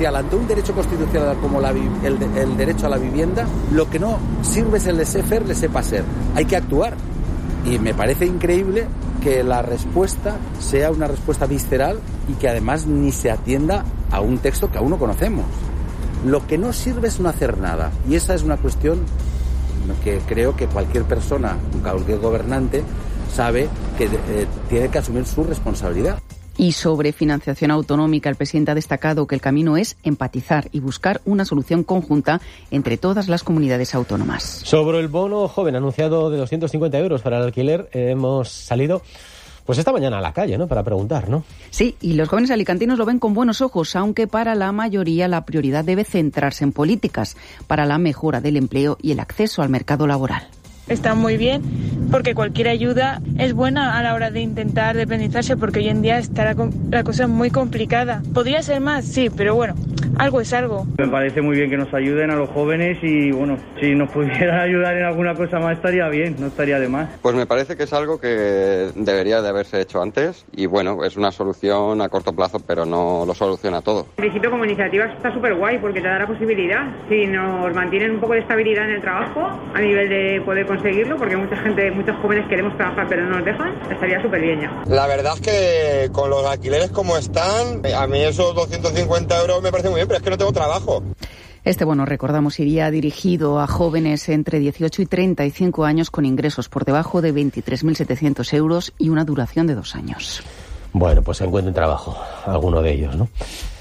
constitucional, ante un derecho constitucional como el derecho a la vivienda, lo que no sirve es el laissez-faire, laissez-passer. Hay que actuar. Y me parece increíble que la respuesta sea una respuesta visceral y que además ni se atienda a un texto que aún no conocemos. Lo que no sirve es no hacer nada. Y esa es una cuestión que creo que cualquier persona, cualquier gobernante, sabe que tiene que asumir su responsabilidad. Y sobre financiación autonómica, el presidente ha destacado que el camino es empatizar y buscar una solución conjunta entre todas las comunidades autónomas. Sobre el bono joven anunciado de 250 euros para el alquiler, hemos salido pues esta mañana a la calle, ¿no?, para preguntar, ¿no? Sí, y los jóvenes alicantinos lo ven con buenos ojos, aunque para la mayoría la prioridad debe centrarse en políticas para la mejora del empleo y el acceso al mercado laboral. Está muy bien porque cualquier ayuda es buena a la hora de intentar independizarse, porque hoy en día está la cosa muy complicada. ¿Podría ser más? Sí, pero bueno, algo es algo. Me parece muy bien que nos ayuden a los jóvenes y bueno, si nos pudieran ayudar en alguna cosa más estaría bien, no estaría de más. Pues me parece que es algo que debería de haberse hecho antes y bueno, es una solución a corto plazo, pero no lo soluciona todo. En principio como iniciativa está súper guay porque te da la posibilidad, si nos mantienen un poco de estabilidad en el trabajo a nivel de poder conseguirlo, porque muchos jóvenes queremos trabajar pero no nos dejan, estaría súper bien ya. La verdad es que con los alquileres como están, a mí esos 250 euros me parece muy bien, pero es que no tengo trabajo. Este bono, recordamos, iría dirigido a jóvenes entre 18 y 35 años con ingresos por debajo de 23.700 euros y una duración de 2 años. Bueno, pues se encuentren trabajo, alguno de ellos, ¿no?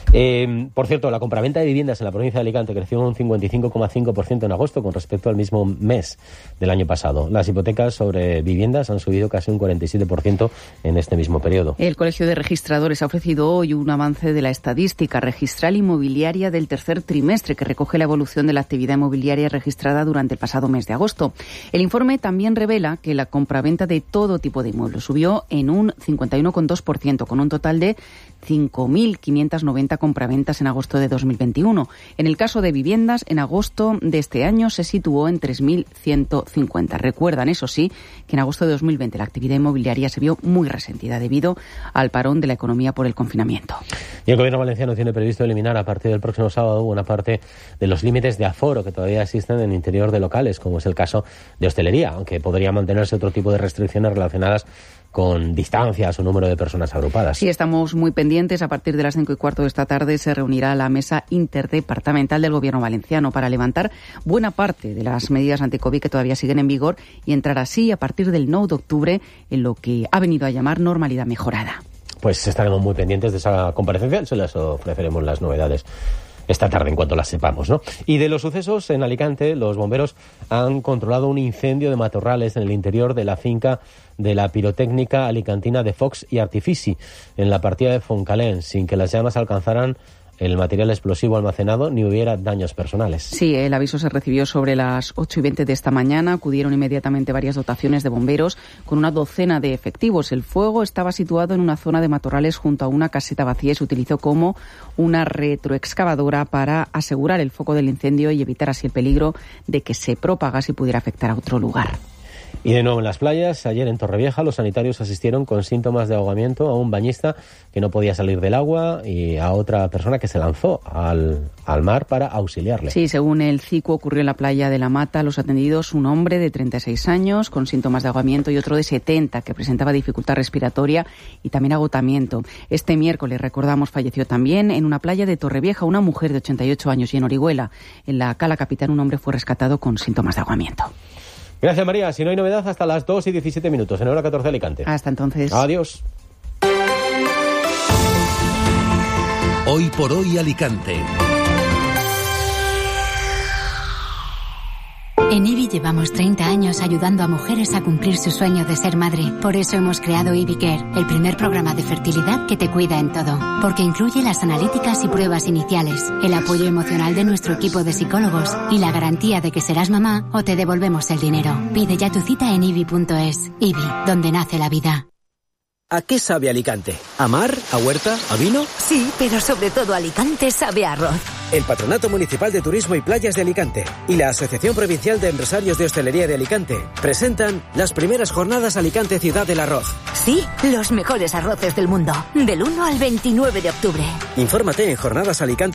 Por cierto, la compraventa de viviendas en la provincia de Alicante creció un 55,5% en agosto con respecto al mismo mes del año pasado. Las hipotecas sobre viviendas han subido casi un 47% en este mismo periodo. El Colegio de Registradores ha ofrecido hoy un avance de la estadística registral inmobiliaria del tercer trimestre, que recoge la evolución de la actividad inmobiliaria registrada durante el pasado mes de agosto. El informe también revela que la compraventa de todo tipo de inmuebles subió en un 51,2%, con un total de 5.590 compraventas en agosto de 2021. En el caso de viviendas, en agosto de este año se situó en 3.150. Recuerdan, eso sí, que en agosto de 2020 la actividad inmobiliaria se vio muy resentida debido al parón de la economía por el confinamiento. Y el Gobierno valenciano tiene previsto eliminar a partir del próximo sábado una parte de los límites de aforo que todavía existen en el interior de locales, como es el caso de hostelería, aunque podría mantenerse otro tipo de restricciones relacionadas con distancias o número de personas agrupadas. Sí, estamos muy pendientes. A partir de las 5:15 de esta tarde se reunirá la mesa interdepartamental del Gobierno valenciano para levantar buena parte de las medidas anti-COVID que todavía siguen en vigor y entrar así a partir del 9 de octubre en lo que ha venido a llamar normalidad mejorada. Pues estaremos muy pendientes de esa comparecencia, se les ofreceremos las novedades esta tarde en cuanto las sepamos, ¿no? Y de los sucesos en Alicante, los bomberos han controlado un incendio de matorrales en el interior de la finca de la pirotécnica alicantina de Fox y Artifici, en la partida de Foncalén, sin que las llamas alcanzaran el material explosivo almacenado ni hubiera daños personales. Sí, el aviso se recibió sobre las 8:20 de esta mañana. Acudieron inmediatamente varias dotaciones de bomberos con una docena de efectivos. El fuego estaba situado en una zona de matorrales junto a una caseta vacía y se utilizó como una retroexcavadora para asegurar el foco del incendio y evitar así el peligro de que se propagase y pudiera afectar a otro lugar. Y de nuevo en las playas, ayer en Torrevieja los sanitarios asistieron con síntomas de ahogamiento a un bañista que no podía salir del agua y a otra persona que se lanzó al mar para auxiliarle. Sí, según el CICU ocurrió en la playa de La Mata. Los atendidos, un hombre de 36 años con síntomas de ahogamiento y otro de 70 que presentaba dificultad respiratoria y también agotamiento. Este miércoles, recordamos, falleció también en una playa de Torrevieja una mujer de 88 años y en Orihuela, en la Cala Capitán, un hombre fue rescatado con síntomas de ahogamiento. Gracias, María. Si no hay novedad, hasta las 2:17 en hora 14 de Alicante. Hasta entonces. Adiós. Hoy por hoy Alicante. En IBI llevamos 30 años ayudando a mujeres a cumplir su sueño de ser madre. Por eso hemos creado IBI Care, el primer programa de fertilidad que te cuida en todo. Porque incluye las analíticas y pruebas iniciales, el apoyo emocional de nuestro equipo de psicólogos y la garantía de que serás mamá o te devolvemos el dinero. Pide ya tu cita en IBI.es. IBI, donde nace la vida. ¿A qué sabe Alicante? ¿A mar? ¿A huerta? ¿A vino? Sí, pero sobre todo Alicante sabe a arroz. El Patronato Municipal de Turismo y Playas de Alicante y la Asociación Provincial de Empresarios de Hostelería de Alicante presentan las primeras jornadas Alicante Ciudad del Arroz. Sí, los mejores arroces del mundo, del 1 al 29 de octubre. Infórmate en Jornadas Alicante.